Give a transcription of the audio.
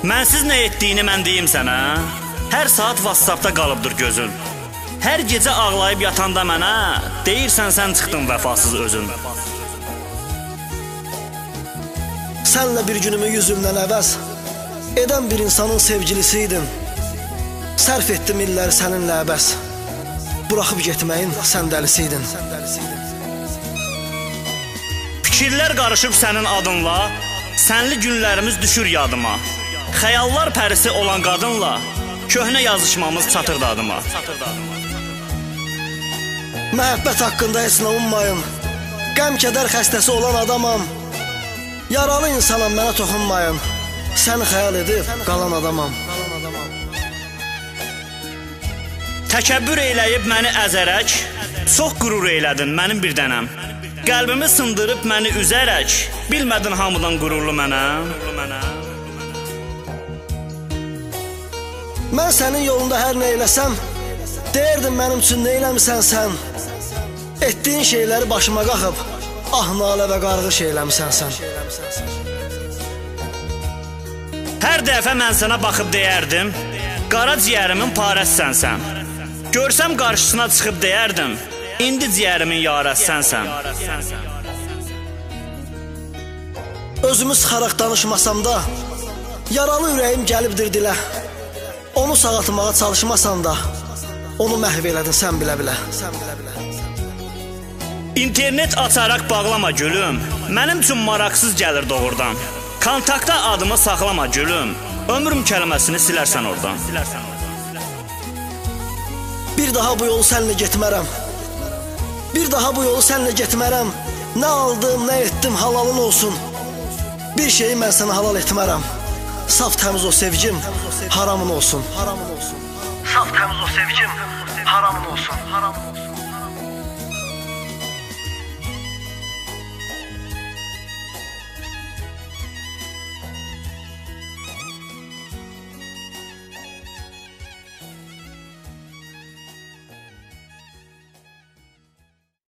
Mənsiz nə etdiyini mən deyim sənə. Hər saat WhatsAppda qalıbdır gözün. Hər gecə ağlayıb yatanda mənə deyirsən sən çıxdın vəfasız özün. Sənlə bir günümü yüzümdən əvəz edən bir insanın sevgilisiydin. Sərf etdim illəri səninlə əbəs. Buraxıb getməyin sən dəlisiydin. Fikirlər qarışıb sənin adınla, sənli günlərimiz düşür yadıma. Xəyallar pərisi olan qadınla köhnə yazışmamız çatırdı adıma. Məhəbbət haqqında heç nə ummayın. Qəm-kədər xəstəsi olan adamam. Yaralı insanam, mənə toxunmayın. Səni xəyal edib qalan adamam. Təkəbbür eləyib məni əzərək, çox qürur elədin mənim bir dənəm. Qəlbimi sındırıb məni üzərək, bilmədin hamıdan qürurlu mənəm. Mən sənin yolunda hər nə eləsəm, deyirdim mənim üçün nə eləmisən sən. Etdiyin şeyləri başıma qaxıb, ah nalə və qarğış eləmisən sən. Hər dəfə mən sənə baxıb deyərdim, qara ciyərimin parəssən sən. Görsəm qarşısına çıxıb deyərdim, indi ciyərimin yarəsən sən. Özümü sıxaraq danışmasam da, yaralı ürəyim gəlibdir dilə. Onu sağaltmağa çalışmasan da, onu məhv elədin sən bilə-bilə. İnternet açaraq bağlama gülüm, mənim üçün maraqsız gəlir doğrudan. Kontaktda adımı saxlama gülüm, ömrüm kəlməsini silərsən oradan. Bir daha bu yolu sənlə getmərəm. Bir daha bu yolu sənlə getmərəm. Nə aldım, nə etdim halalın olsun. Bir şeyi mən sənə halal etmərəm. Saf təmiz o sevgim haramın olsun. Saf təmiz o sevgim haramın olsun.